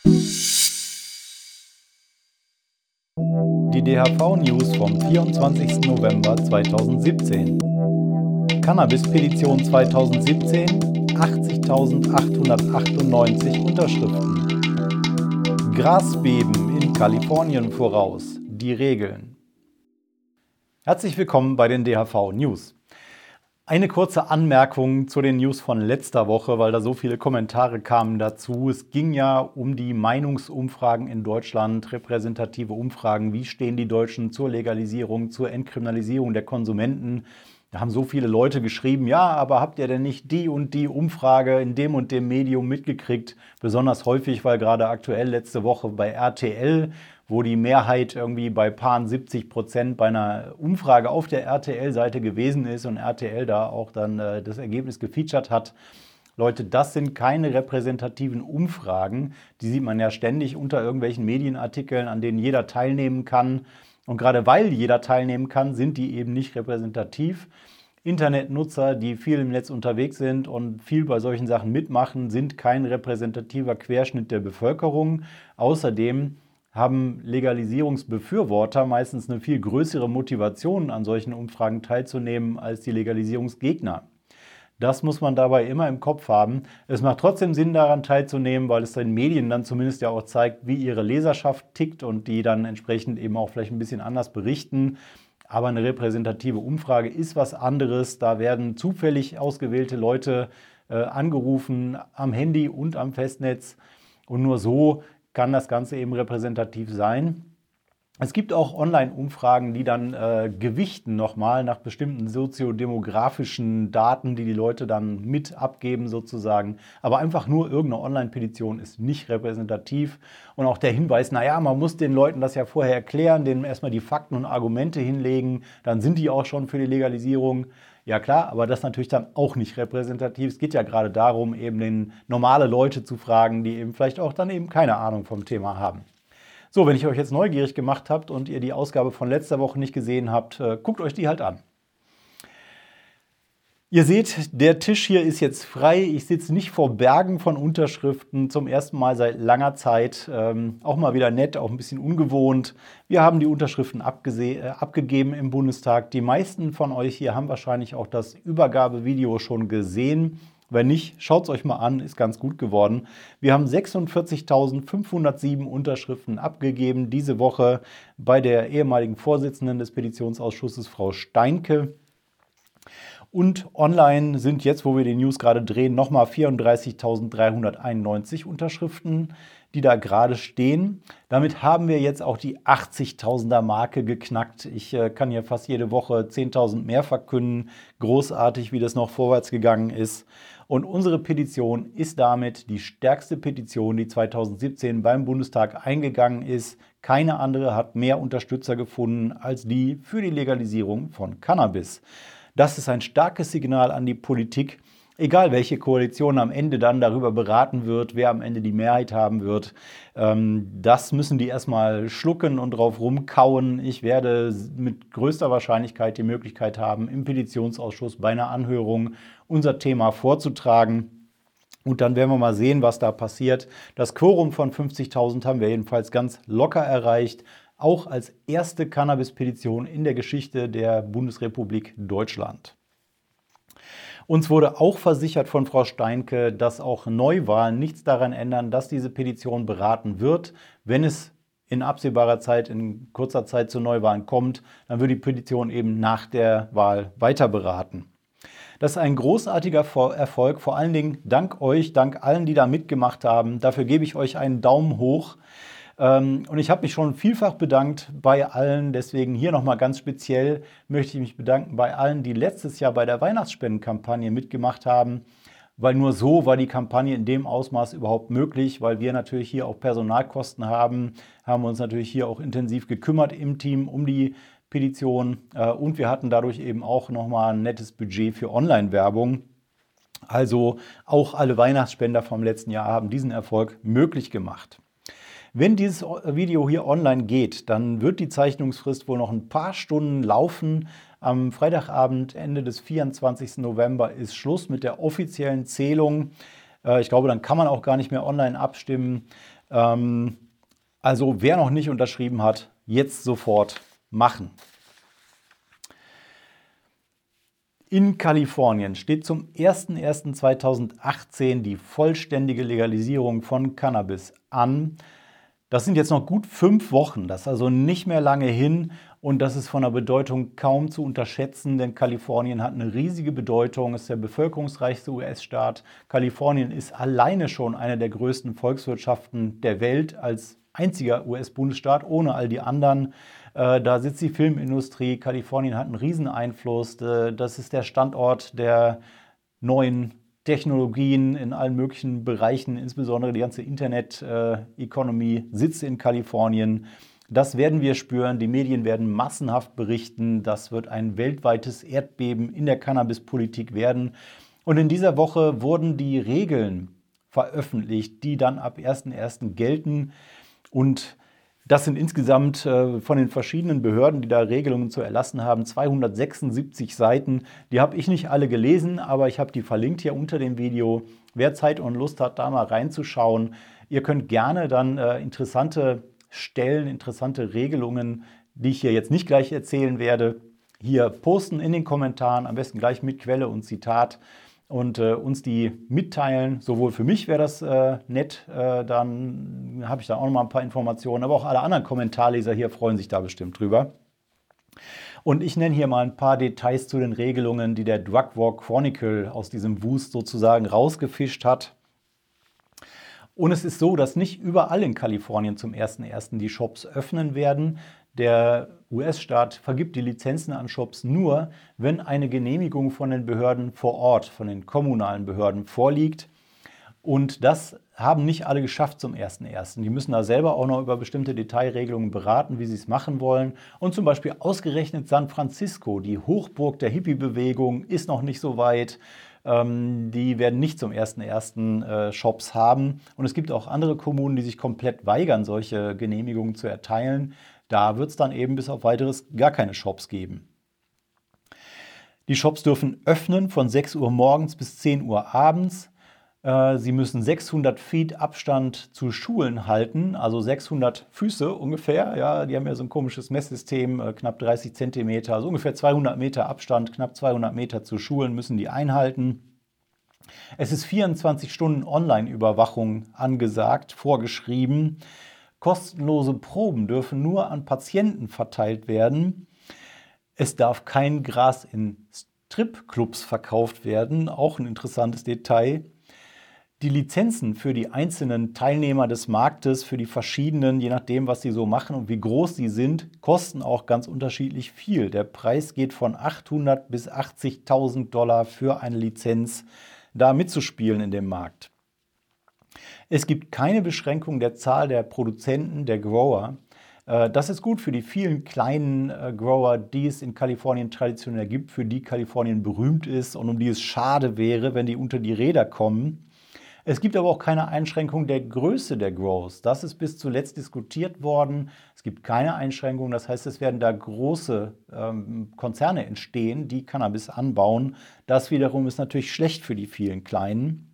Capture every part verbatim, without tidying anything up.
Die D H V-News vom vierundzwanzigsten November zweitausendsiebzehn. Cannabis-Petition zweitausendsiebzehn, achtzigtausendachthundertachtundneunzig Unterschriften. Grasbeben in Kalifornien voraus. Die Regeln. Herzlich willkommen bei den D H V-News. Eine kurze Anmerkung zu den News von letzter Woche, weil da so viele Kommentare kamen dazu. Es ging ja um die Meinungsumfragen in Deutschland, repräsentative Umfragen. Wie stehen die Deutschen zur Legalisierung, zur Entkriminalisierung der Konsumenten? Da haben so viele Leute geschrieben, ja, aber habt ihr denn nicht die und die Umfrage in dem und dem Medium mitgekriegt? Besonders häufig, weil gerade aktuell letzte Woche bei R T L, wo die Mehrheit irgendwie bei paar siebzig Prozent bei einer Umfrage auf der R T L-Seite gewesen ist und R T L da auch dann äh, das Ergebnis gefeatured hat. Leute, das sind keine repräsentativen Umfragen. Die sieht man ja ständig unter irgendwelchen Medienartikeln, an denen jeder teilnehmen kann. Und gerade weil jeder teilnehmen kann, sind die eben nicht repräsentativ. Internetnutzer, die viel im Netz unterwegs sind und viel bei solchen Sachen mitmachen, sind kein repräsentativer Querschnitt der Bevölkerung. Außerdem haben Legalisierungsbefürworter meistens eine viel größere Motivation, an solchen Umfragen teilzunehmen, als die Legalisierungsgegner. Das muss man dabei immer im Kopf haben. Es macht trotzdem Sinn, daran teilzunehmen, weil es den Medien dann zumindest ja auch zeigt, wie ihre Leserschaft tickt und die dann entsprechend eben auch vielleicht ein bisschen anders berichten. Aber eine repräsentative Umfrage ist was anderes. Da werden zufällig ausgewählte Leute äh, angerufen am Handy und am Festnetz. Und nur so kann das Ganze eben repräsentativ sein. Es gibt auch Online-Umfragen, die dann äh, gewichten nochmal nach bestimmten soziodemografischen Daten, die die Leute dann mit abgeben sozusagen. Aber einfach nur irgendeine Online-Petition ist nicht repräsentativ. Und auch der Hinweis, naja, man muss den Leuten das ja vorher erklären, denen erstmal die Fakten und Argumente hinlegen, dann sind die auch schon für die Legalisierung. Ja klar, aber das ist natürlich dann auch nicht repräsentativ. Es geht ja gerade darum, eben den normale Leute zu fragen, die eben vielleicht auch dann eben keine Ahnung vom Thema haben. So, wenn ich euch jetzt neugierig gemacht habt und ihr die Ausgabe von letzter Woche nicht gesehen habt, äh, guckt euch die halt an. Ihr seht, der Tisch hier ist jetzt frei. Ich sitze nicht vor Bergen von Unterschriften, zum ersten Mal seit langer Zeit. Ähm, auch mal wieder nett, auch ein bisschen ungewohnt. Wir haben die Unterschriften abgese- äh, abgegeben im Bundestag. Die meisten von euch hier haben wahrscheinlich auch das Übergabevideo schon gesehen. Wenn nicht, schaut es euch mal an, ist ganz gut geworden. Wir haben sechsundvierzigtausendfünfhundertsieben Unterschriften abgegeben diese Woche bei der ehemaligen Vorsitzenden des Petitionsausschusses, Frau Steinke. Und online sind jetzt, wo wir die News gerade drehen, nochmal vierunddreißigtausenddreihunderteinundneunzig Unterschriften, die da gerade stehen. Damit haben wir jetzt auch die achtzigtausender Marke geknackt. Ich äh, kann hier fast jede Woche zehntausend mehr verkünden. Großartig, wie das noch vorwärts gegangen ist. Und unsere Petition ist damit die stärkste Petition, die zweitausendsiebzehn beim Bundestag eingegangen ist. Keine andere hat mehr Unterstützer gefunden als die für die Legalisierung von Cannabis. Das ist ein starkes Signal an die Politik, egal welche Koalition am Ende dann darüber beraten wird, wer am Ende die Mehrheit haben wird. Das müssen die erstmal schlucken und drauf rumkauen. Ich werde mit größter Wahrscheinlichkeit die Möglichkeit haben, im Petitionsausschuss bei einer Anhörung unser Thema vorzutragen. Und dann werden wir mal sehen, was da passiert. Das Quorum von fünfzigtausend haben wir jedenfalls ganz locker erreicht. Auch als erste Cannabis-Petition in der Geschichte der Bundesrepublik Deutschland. Uns wurde auch versichert von Frau Steinke, dass auch Neuwahlen nichts daran ändern, dass diese Petition beraten wird. Wenn es in absehbarer Zeit, in kurzer Zeit zu Neuwahlen kommt, dann wird die Petition eben nach der Wahl weiter beraten. Das ist ein großartiger Erfolg, vor allen Dingen dank euch, dank allen, die da mitgemacht haben. Dafür gebe ich euch einen Daumen hoch. Und ich habe mich schon vielfach bedankt bei allen, deswegen hier nochmal ganz speziell möchte ich mich bedanken bei allen, die letztes Jahr bei der Weihnachtsspendenkampagne mitgemacht haben, weil nur so war die Kampagne in dem Ausmaß überhaupt möglich, weil wir natürlich hier auch Personalkosten haben, haben uns natürlich hier auch intensiv gekümmert im Team um die Petition und wir hatten dadurch eben auch nochmal ein nettes Budget für Online-Werbung. Also auch alle Weihnachtsspender vom letzten Jahr haben diesen Erfolg möglich gemacht. Wenn dieses Video hier online geht, dann wird die Zeichnungsfrist wohl noch ein paar Stunden laufen. Am Freitagabend, Ende des vierundzwanzigsten November, ist Schluss mit der offiziellen Zählung. Ich glaube, dann kann man auch gar nicht mehr online abstimmen. Ähm, also wer noch nicht unterschrieben hat, jetzt sofort machen. In Kalifornien steht zum ersten ersten zweitausendachtzehn die vollständige Legalisierung von Cannabis an. Das sind jetzt noch gut fünf Wochen, das ist also nicht mehr lange hin und das ist von der Bedeutung kaum zu unterschätzen, denn Kalifornien hat eine riesige Bedeutung, ist der bevölkerungsreichste U S-Staat. Kalifornien ist alleine schon eine der größten Volkswirtschaften der Welt als einziger U S-Bundesstaat, ohne all die anderen. Da sitzt die Filmindustrie, Kalifornien hat einen riesen Einfluss, das ist der Standort der neuen Technologien in allen möglichen Bereichen, insbesondere die ganze Internet-Economy sitzt in Kalifornien. Das werden wir spüren, die Medien werden massenhaft berichten, das wird ein weltweites Erdbeben in der Cannabispolitik werden. Und in dieser Woche wurden die Regeln veröffentlicht, die dann ab ersten ersten gelten. Und das sind insgesamt äh, von den verschiedenen Behörden, die da Regelungen zu erlassen haben, zweihundertsechsundsiebzig Seiten. Die habe ich nicht alle gelesen, aber ich habe die verlinkt hier unter dem Video. Wer Zeit und Lust hat, da mal reinzuschauen. Ihr könnt gerne dann äh, interessante Stellen, interessante Regelungen, die ich hier jetzt nicht gleich erzählen werde, hier posten in den Kommentaren, am besten gleich mit Quelle und Zitat. Und äh, uns die mitteilen. Sowohl für mich wäre das äh, nett, äh, dann habe ich da auch noch mal ein paar Informationen, aber auch alle anderen Kommentarleser hier freuen sich da bestimmt drüber. Und ich nenne hier mal ein paar Details zu den Regelungen, die der Drug War Chronicle aus diesem Wust sozusagen rausgefischt hat. Und es ist so, dass nicht überall in Kalifornien zum ersten ersten die Shops öffnen werden. Der U S-Staat vergibt die Lizenzen an Shops nur, wenn eine Genehmigung von den Behörden vor Ort, von den kommunalen Behörden vorliegt. Und das haben nicht alle geschafft zum ersten ersten Die müssen da selber auch noch über bestimmte Detailregelungen beraten, wie sie es machen wollen. Und zum Beispiel ausgerechnet San Francisco, die Hochburg der Hippie-Bewegung, ist noch nicht so weit. Ähm, die werden nicht zum ersten ersten äh, Shops haben. Und es gibt auch andere Kommunen, die sich komplett weigern, solche Genehmigungen zu erteilen. Da wird es dann eben bis auf weiteres gar keine Shops geben. Die Shops dürfen öffnen von sechs Uhr morgens bis zehn Uhr abends. Sie müssen sechshundert Feet Abstand zu Schulen halten, also sechshundert Füße ungefähr. Ja, die haben ja so ein komisches Messsystem, knapp dreißig Zentimeter, also ungefähr zweihundert Meter Abstand, knapp zweihundert Meter zu Schulen müssen die einhalten. Es ist vierundzwanzig Stunden Online-Überwachung angesagt, vorgeschrieben. Kostenlose Proben dürfen nur an Patienten verteilt werden. Es darf kein Gras in Stripclubs verkauft werden, auch ein interessantes Detail. Die Lizenzen für die einzelnen Teilnehmer des Marktes, für die verschiedenen, je nachdem, was sie so machen und wie groß sie sind, kosten auch ganz unterschiedlich viel. Der Preis geht von achthundert bis achtzigtausend Dollar für eine Lizenz, da mitzuspielen in dem Markt. Es gibt keine Beschränkung der Zahl der Produzenten, der Grower. Das ist gut für die vielen kleinen Grower, die es in Kalifornien traditionell gibt, für die Kalifornien berühmt ist und um die es schade wäre, wenn die unter die Räder kommen. Es gibt aber auch keine Einschränkung der Größe der Grows. Das ist bis zuletzt diskutiert worden. Es gibt keine Einschränkung, das heißt, es werden da große ähm, Konzerne entstehen, die Cannabis anbauen. Das wiederum ist natürlich schlecht für die vielen Kleinen.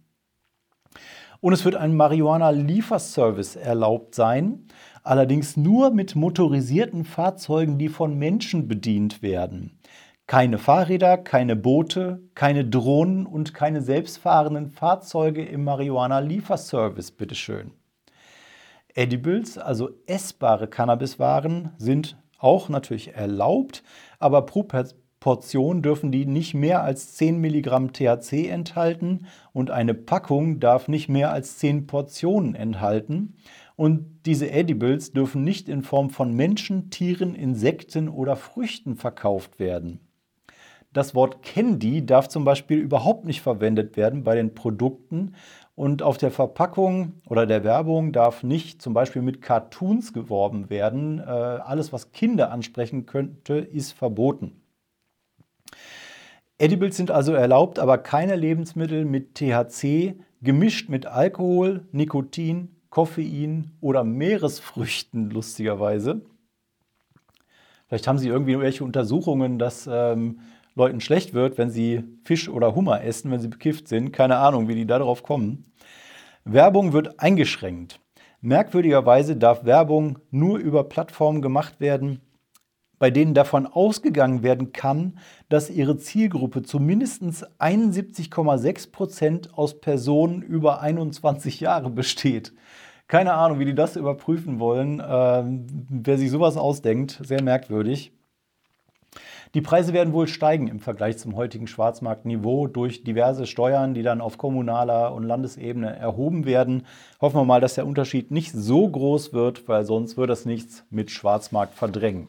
Und es wird ein Marihuana-Lieferservice erlaubt sein, allerdings nur mit motorisierten Fahrzeugen, die von Menschen bedient werden. Keine Fahrräder, keine Boote, keine Drohnen und keine selbstfahrenden Fahrzeuge im Marihuana-Lieferservice, bitteschön. Edibles, also essbare Cannabiswaren, sind auch natürlich erlaubt, aber pro Portion dürfen die nicht mehr als zehn Milligramm T H C enthalten und eine Packung darf nicht mehr als zehn Portionen enthalten. Und diese Edibles dürfen nicht in Form von Menschen, Tieren, Insekten oder Früchten verkauft werden. Das Wort Candy darf zum Beispiel überhaupt nicht verwendet werden bei den Produkten und auf der Verpackung oder der Werbung darf nicht zum Beispiel mit Cartoons geworben werden. Alles, was Kinder ansprechen könnte, ist verboten. Edibles sind also erlaubt, aber keine Lebensmittel mit T H C, gemischt mit Alkohol, Nikotin, Koffein oder Meeresfrüchten, lustigerweise. Vielleicht haben Sie irgendwie irgendwelche Untersuchungen, dass ähm, Leuten schlecht wird, wenn sie Fisch oder Hummer essen, wenn sie bekifft sind. Keine Ahnung, wie die da drauf kommen. Werbung wird eingeschränkt. Merkwürdigerweise darf Werbung nur über Plattformen gemacht werden, bei denen davon ausgegangen werden kann, dass ihre Zielgruppe zu mindestens einundsiebzig Komma sechs Prozent aus Personen über einundzwanzig Jahre besteht. Keine Ahnung, wie die das überprüfen wollen. Ähm, wer sich sowas ausdenkt, sehr merkwürdig. Die Preise werden wohl steigen im Vergleich zum heutigen Schwarzmarktniveau durch diverse Steuern, die dann auf kommunaler und Landesebene erhoben werden. Hoffen wir mal, dass der Unterschied nicht so groß wird, weil sonst wird das nichts mit Schwarzmarkt verdrängen.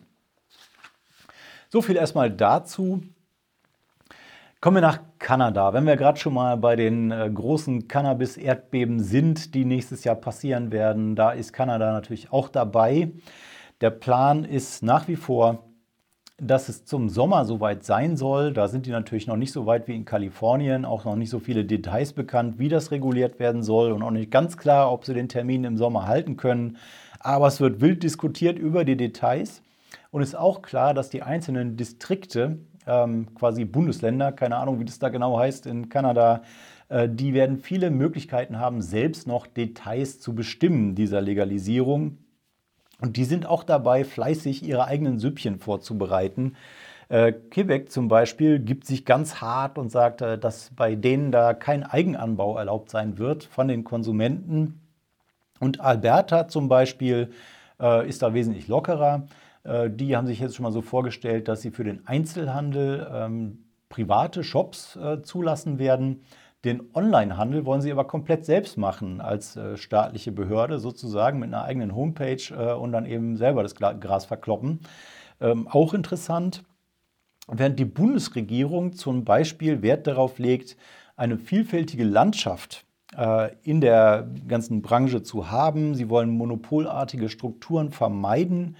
So viel erstmal dazu. Kommen wir nach Kanada. Wenn wir gerade schon mal bei den äh, großen Cannabis-Erdbeben sind, die nächstes Jahr passieren werden, da ist Kanada natürlich auch dabei. Der Plan ist nach wie vor, dass es zum Sommer soweit sein soll. Da sind die natürlich noch nicht so weit wie in Kalifornien, auch noch nicht so viele Details bekannt, wie das reguliert werden soll und auch nicht ganz klar, ob sie den Termin im Sommer halten können. Aber es wird wild diskutiert über die Details und ist auch klar, dass die einzelnen Distrikte, ähm, quasi Bundesländer, keine Ahnung, wie das da genau heißt in Kanada, äh, die werden viele Möglichkeiten haben, selbst noch Details zu bestimmen dieser Legalisierung. Und die sind auch dabei, fleißig ihre eigenen Süppchen vorzubereiten. Äh, Quebec zum Beispiel gibt sich ganz hart und sagt, äh, dass bei denen da kein Eigenanbau erlaubt sein wird von den Konsumenten. Und Alberta zum Beispiel äh, ist da wesentlich lockerer. Äh, die haben sich jetzt schon mal so vorgestellt, dass sie für den Einzelhandel ähm, private Shops äh, zulassen werden. Den Onlinehandel wollen sie aber komplett selbst machen als äh, staatliche Behörde sozusagen mit einer eigenen Homepage äh, und dann eben selber das Gras verkloppen. Ähm, auch interessant, während die Bundesregierung zum Beispiel Wert darauf legt, eine vielfältige Landschaft äh, in der ganzen Branche zu haben. Sie wollen monopolartige Strukturen vermeiden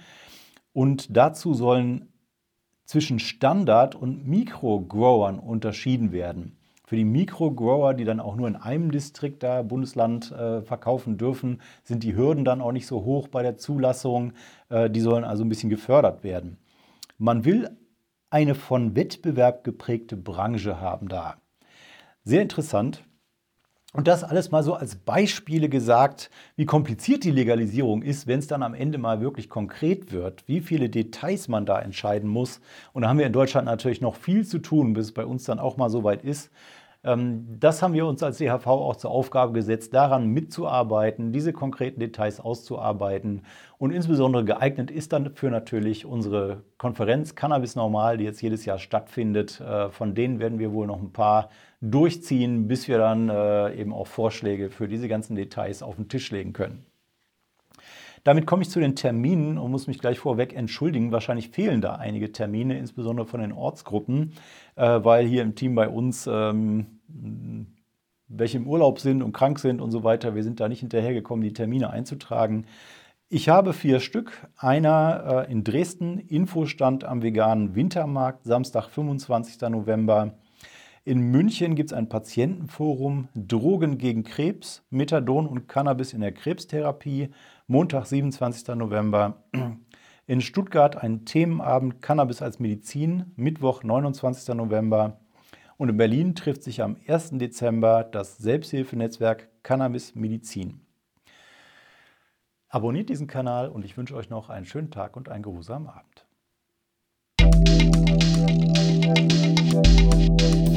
und dazu sollen zwischen Standard- und Mikrogrowern unterschieden werden. Für die Mikrogrower, die dann auch nur in einem Distrikt da, Bundesland, äh, verkaufen dürfen, sind die Hürden dann auch nicht so hoch bei der Zulassung. Äh, die sollen also ein bisschen gefördert werden. Man will eine von Wettbewerb geprägte Branche haben da. Sehr interessant. Und das alles mal so als Beispiele gesagt, wie kompliziert die Legalisierung ist, wenn es dann am Ende mal wirklich konkret wird, wie viele Details man da entscheiden muss. Und da haben wir in Deutschland natürlich noch viel zu tun, bis es bei uns dann auch mal so weit ist. Das haben wir uns als D H V auch zur Aufgabe gesetzt, daran mitzuarbeiten, diese konkreten Details auszuarbeiten. Und insbesondere geeignet ist dann dafür natürlich unsere Konferenz Cannabis Normal, die jetzt jedes Jahr stattfindet. Von denen werden wir wohl noch ein paar durchziehen, bis wir dann eben auch Vorschläge für diese ganzen Details auf den Tisch legen können. Damit komme ich zu den Terminen und muss mich gleich vorweg entschuldigen. Wahrscheinlich fehlen da einige Termine, insbesondere von den Ortsgruppen, äh, weil hier im Team bei uns ähm, welche im Urlaub sind und krank sind und so weiter, wir sind da nicht hinterhergekommen, die Termine einzutragen. Ich habe vier Stück. Einer äh, in Dresden, Infostand am veganen Wintermarkt, Samstag, fünfundzwanzigster November. In München gibt es ein Patientenforum Drogen gegen Krebs, Methadon und Cannabis in der Krebstherapie, Montag, siebenundzwanzigster November. In Stuttgart ein Themenabend Cannabis als Medizin, Mittwoch, neunundzwanzigster November. Und in Berlin trifft sich am ersten Dezember das Selbsthilfenetzwerk Cannabis Medizin. Abonniert diesen Kanal und ich wünsche euch noch einen schönen Tag und einen geruhsamen Abend.